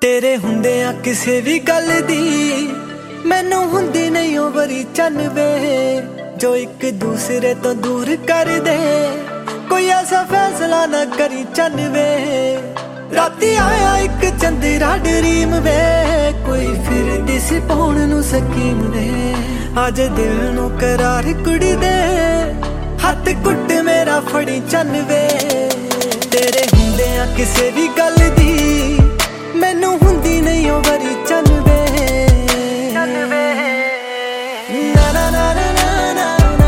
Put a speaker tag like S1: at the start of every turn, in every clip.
S1: तेरे हुंदिया किसे भी गल दी मैनू हुंदी नहीं ओ वरी चनवे जो एक दूसरे तो दूर कर दे। कोई ऐसा फैसला ना करी चनवे। राती आया एक चंदेरा ड्रीम वे कोई फिर दिसी पाउण नू स्कीम वे। अज दिल नू करार कुड़ी दे हथ कुट मेरा फड़ी चनवे। तेरे हुंदिया किसे भी गल दी मैनू हुंदी नहीं ओ वरी चनवे। ना ना ना ना ना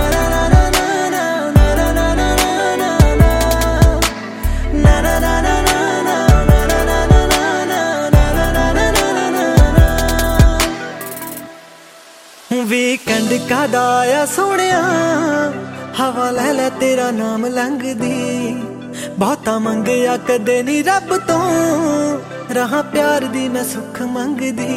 S1: वीकेंड कादा आया सोनिया हवा ले ले तेरा नाम लंघदी। बहुता मंगया कदे नी रब तो रहा प्यार दी मैं सुख मंगदी।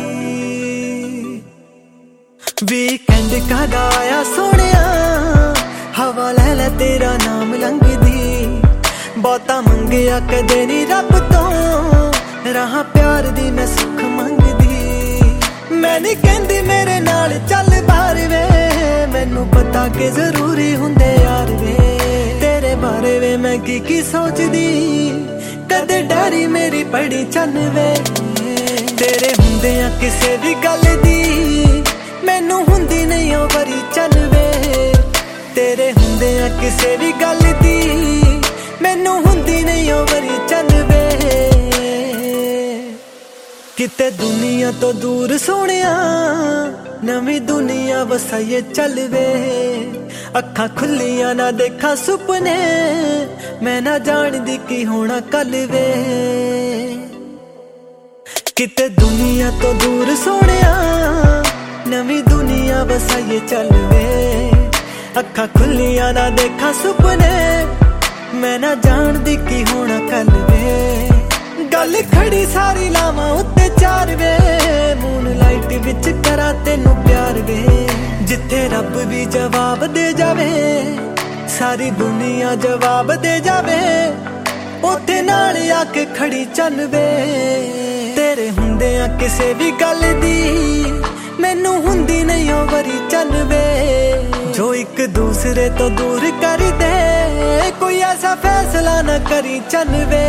S1: वीकेंड कादा आया सोनिया हवा ले ले तेरा नाम लंघदी। बहुता मंगया कदे नी रब तो रहा प्यार दी मैं सुख मंगदी। मैं नहीं कहंदी मेरे नाल चल बाहर वे मैनू पता के जरूरी हुंदे यार वे। तेरे बारे वे मैं की सोचदी कदे डरी मेरी पड़ी चनवे। तेरे हुंदिया किसे भी गल दी मैनू हुंदी नहीं ओ वरी चनवे। तेरे हुंदिया किसे भी गल दी मैनू हुंदी नहीं ओ वरी चनवे। किते दुनिया तो दूर सोनिया नवी दुनिया वसाइए चलवे। अखा खुलिया ना देखा सुपने मैं ना जानदी की होना कल वे। किते दुनिया तो दूर सोनिया नवी दुनिया वसाइए चलवे। अखा खुलिया ना देखा सुपने मैं ना जानदी की होना कल वे। गल खड़ी सारी लावा उत्ते चार वे मून लाइट विच करा तेनू प्यार वे। जिथे रब भी जवाब दे जावे सारी दुनिया जवाब दे जावे ओथे नाल आके खड़ी चनवे। तेरे हुंदिया किसे भी गल दी मैनू हुंदी नहीं ओ वरी चनवे। जो एक दूसरे तो दूर कर दे कोई ऐसा फैसला ना करी चनवे।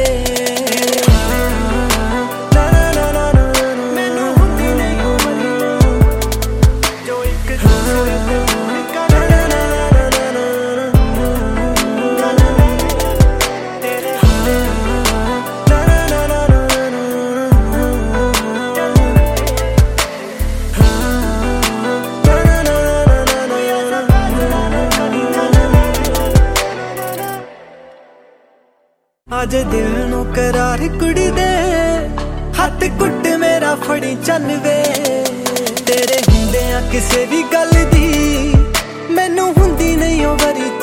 S1: अज दिल नू करार कुड़ी दे हथ कुट मेरा फड़ी चनवे। तेरे हुंदिया किसे भी गल दी मैनू हुंदी नहीं ओ वरी